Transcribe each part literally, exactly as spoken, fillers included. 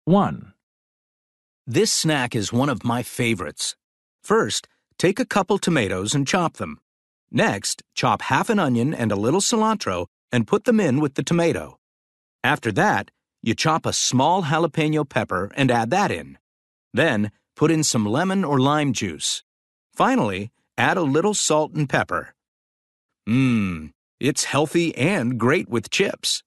one. This snack is one of my favorites. First, take a couple tomatoes and chop them. Next, chop half an onion and a little cilantro and put them in with the tomato. After that, you chop a small jalapeno pepper and add that in. Then, put in some lemon or lime juice. Finally, add a little salt and pepper. Mmm, it's healthy and great with chips.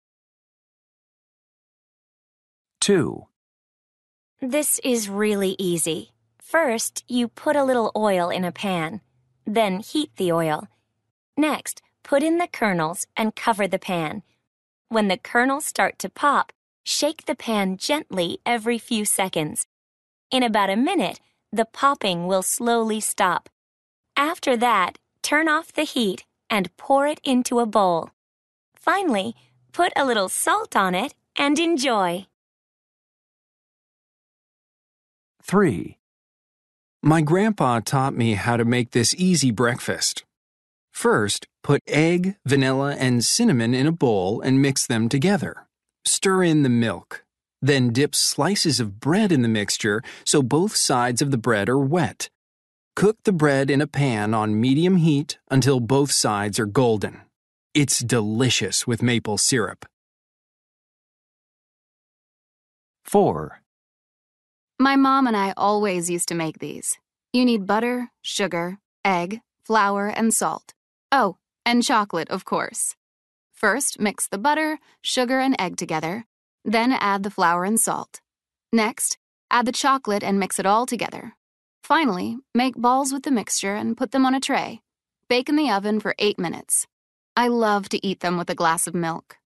two. This is really easy. First, you put a little oil in a pan. Then heat the oil. Next, put in the kernels and cover the pan. When the kernels start to pop, shake the pan gently every few seconds. In about a minute, the popping will slowly stop. After that, turn off the heat and pour it into a bowl. Finally, put a little salt on it and enjoy. three. My grandpa taught me how to make this easy breakfast. First, put egg, vanilla, and cinnamon in a bowl and mix them together. Stir in the milk. Then dip slices of bread in the mixture so both sides of the bread are wet. Cook the bread in a pan on medium heat until both sides are golden. It's delicious with maple syrup. four. My mom and I always used to make these. You need butter, sugar, egg, flour, and salt. Oh, and chocolate, of course. First, mix the butter, sugar, and egg together. Then add the flour and salt. Next, add the chocolate and mix it all together. Finally, make balls with the mixture and put them on a tray. Bake in the oven for eight minutes. I love to eat them with a glass of milk.